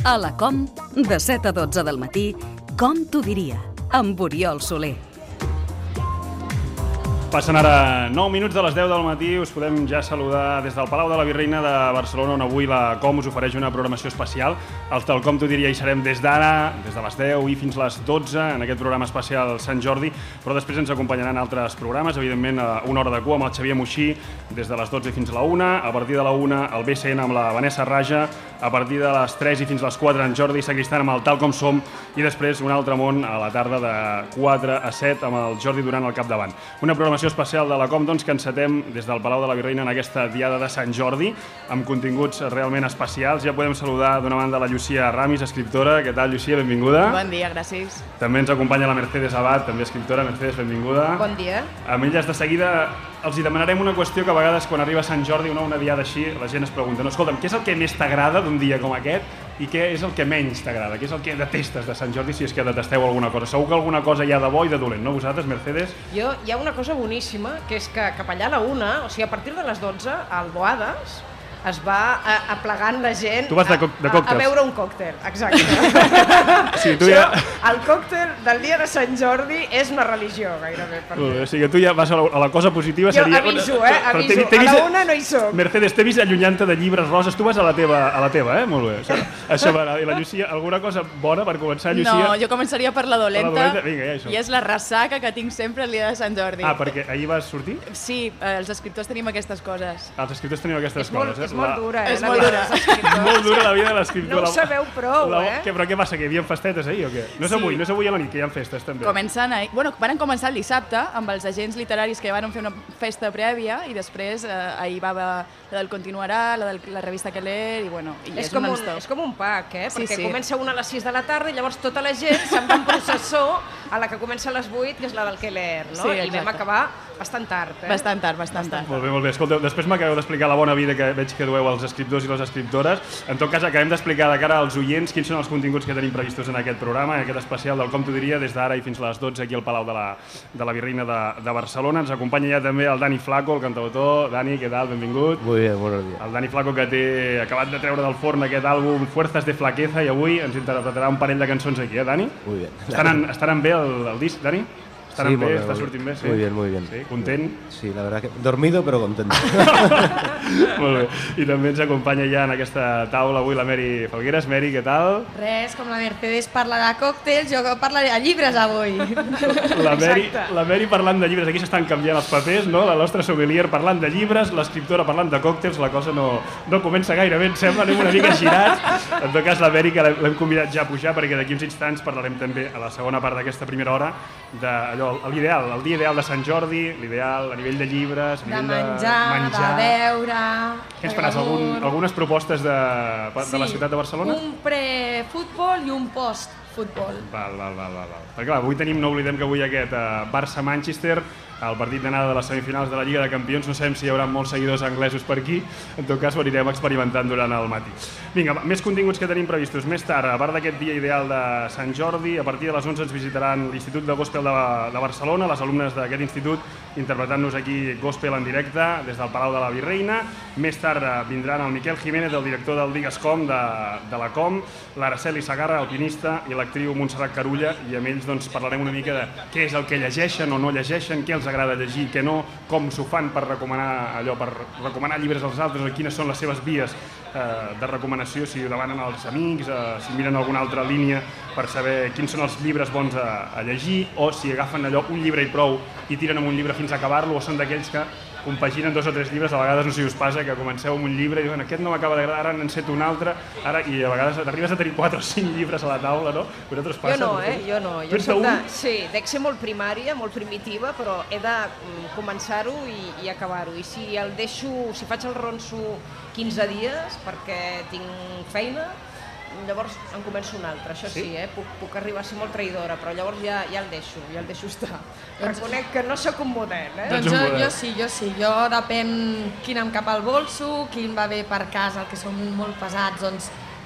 A la Com, de 7 a 12 del matí, Com t'ho diria, amb Oriol Soler. Passen ara 9 minuts de les 10 del matí, us podem ja saludar des del Palau de la Virreina de Barcelona, on avui la Com us ofereix una programació especial. Els del Com t'ho diria hi serem des d'ara, des de les 10 i fins les 12, en aquest programa especial Sant Jordi, però després ens acompanyaran altres programes, evidentment una hora de cua amb el Xavier Moixí, des de les 12 fins a la 1, a partir de la 1 el BCN amb la Vanessa Raja, a partir de les 3 i fins a les 4 en Jordi Sagristan amb el Tal Com Som, i després un altre món a la tarda de 4 a 7 amb el Jordi Duran al capdavant. Una programació especial de la Com, doncs, que encetem des del Palau de la Virreina en aquesta diada de Sant Jordi, amb continguts realment especials. Ja podem saludar d'una banda la Llucia Ramis, escriptora. Què tal, Llucia? Benvinguda. Bon dia, gràcies. També ens acompanya la Mercedes Abad, també escriptora. Mercedes, benvinguda. Bon dia. Amb elles de seguida els hi demanarem una qüestió que a vegades quan arriba Sant Jordi o una diada així, la gent es pregunta, no, escolta'm, què és el que més t'agrada d'un dia com aquest i què és el que menys t'agrada? Què és el que detestes de Sant Jordi, si és que detesteu alguna cosa? Segur que alguna cosa hi ha de bo i de dolent, no vosaltres, Mercedes? Hi ha una cosa boníssima, que és que cap allà a la 1, o sigui, a partir de les 12, al Boades, es va aplegant la gent a beure un còctel, exacte. Sí, tu ja... El còctel del dia de Sant Jordi és una religió, gairebé. O sigui que tu ja vas a la cosa positiva. Jo aviso, aviso. A la 1 no hi soc. Mercedes, t'he vist allunyant-te de llibres roses, tu vas a la teva, molt bé. Això va, i la Llucia, alguna cosa bona per començar, Llucia? No, jo començaria per la dolenta, vinga, ja hi som. i és la ressaca que tinc sempre el dia de Sant Jordi. Ah, perquè ahir vas sortir? Sí, els escriptors tenim aquestes coses. Els escriptors teniu aquestes coses, És molt dura, És molt dura. Molt dura la vida de l'escriptor. No ho sabeu prou, Però què passa, que hi havia festetes ahir o què? No és avui a la nit, que hi ha festes també. Van començar el dissabte amb els agents literaris que van fer una festa prèvia i després ahir va haver la del Continuarà, la de la revista Keller i bueno, i és un non-stop. És com un pack, perquè sí. Comença una a les 6 de la tarda i llavors tota la gent se'n va en processó a la que comença a les 8, que és la del Keller, no? Sí, i vam acabar bastant tard. Bastant tard. Molt bé. Escolteu, després m'acabeu d'explicar la bona vida que veig que dueu als escriptors i les escriptores. En tot cas, acabem d'explicar de cara als oients quins són els continguts que tenim previstos en aquest programa, en aquest especial del Com t'ho diria, des d'ara i fins a les 12 aquí al Palau de la Virreina de Barcelona. Ens acompanya ja també el Dani Flaco, el cantautor. Dani, què tal? Benvingut. Muy bien, buenos días. El Dani Flaco, que té acabat de treure del forn aquest àlbum Fuerzas de Flaqueza, i avui ens interpretarà un parell de cançons aquí, Dani? Muy bien. Estaran bé el disc, Dani? Sí, bé, està sortint bé, sí? Muy bien. Sí, content? Sí, la verdad que dormido pero contento. Molt bé. I també ens acompanya ja en aquesta taula avui la Meri Falgueres. Meri, què tal? Res, com la Mercedes parla de còctels, jo parlaré de llibres avui. La Meri parlant de llibres, aquí s'estan canviant els papers, no? La nostra sommelier parlant de llibres, l'escriptora parlant de còctels, la cosa no comença gaire bé, em sembla, anem una mica girats. En tot cas, la Meri, que l'hem convidat ja a pujar, perquè d'aquí uns instants parlarem també a la segona part d'aquesta primera hora d'allò, l'ideal, el dia ideal de Sant Jordi, l'ideal a nivell de llibres, a nivell de menjar, de beure... Què ens faràs? Algunes propostes de la ciutat de Barcelona? Sí, un pre-futbol i un post-futbol. Val. Perquè clar, avui no oblidem que avui aquest Barça-Manchester, el partit d'anada de les semifinals de la Lliga de Campions, no sabem si hi haurà molts seguidors anglesos per aquí, en tot cas ho anirem experimentant durant el matí. Vinga, més continguts que tenim previstos. Més tard, a part d'aquest dia ideal de Sant Jordi, a partir de les 11 ens visitaran l'Institut de Gospel de Barcelona, les alumnes d'aquest institut interpretant-nos aquí gospel en directe des del Palau de la Virreina. Més tard vindran el Miquel Jiménez, el director del Digues.com de la Com, l'Araceli Sagarra, el pianista, i l'actriu Montserrat Carulla, i amb ells parlarem una mica de què és el que llegeixen o no llegeixen, què els agrada llegir, què no, com s'ho fan per recomanar llibres als altres, o quines són les seves vies de recomanació, si ho demanen als amics, si miren alguna altra línia per saber quins són els llibres bons a llegir, o si agafen allò un llibre i prou i tiren amb un llibre fins a acabar-lo, o són d'aquells que compaginen 2 o 3 llibres. A vegades no sé si us passa que comenceu amb un llibre i diuen aquest no m'acaba d'agradar, ara n'enceto un altre, i a vegades arribes a tenir 4 o 5 llibres a la taula, no? Vosaltres passa? Jo no. Jo soc dec ser molt primària, molt primitiva, però he de començar-ho i acabar-ho. I si faig el ronso 15 dies perquè tinc feina, llavors en començo un altre, això sí, puc arribar a ser molt traïdora, però llavors ja el deixo estar. Reconec que no sóc un model, Doncs jo sí, jo depèn quin em cap al bolso, quin va bé per casa, el que són molt pesats, doncs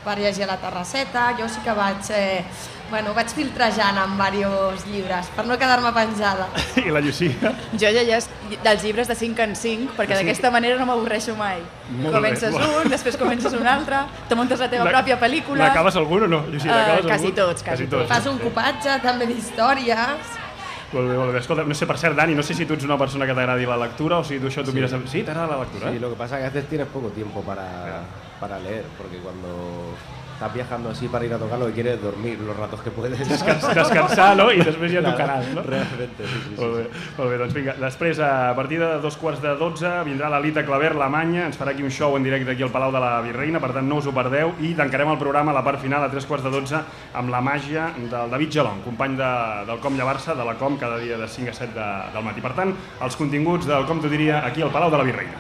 per llegir a la terrasseta. Jo sí que vaig filtrejant amb diversos llibres, per no quedar-me penjada. I la Llucia? Jo llegeix dels llibres de 5 en 5, perquè d'aquesta manera no m'avorreixo mai. Comences un, després comences un altre, te muntes la teva pròpia pel·lícula... N'acabes algun o no, Llucia? Quasi tots. Fas un copatge també d'històries... Molt bé. Escolta, no sé, per cert, Dani, no sé si tu ets una persona que t'agradi la lectura o si tu això t'ho mires... Sí, t'agrada la lectura? Sí, lo que pasa es que a veces tienes poco tiempo para leer, porque cuando estás viajando así para ir a tocar, lo que quieres es dormir los ratos que puedes. Descansar, no? I després ja tocaràs, no? Realmente, sí. Molt bé, doncs vinga. Després, a partir de 2:45, vindrà l'Alita Claver, l'Amanya, ens farà aquí un show en directe aquí al Palau de la Virreina, per tant no us ho perdeu, i tancarem el programa a la part final a 3:45 amb la màgia del David Gelon, company del Com Llevar-se, de la Com, cada dia de 5 a 7 del matí. Per tant, els continguts del Com t'ho diria aquí al Palau de la Virreina.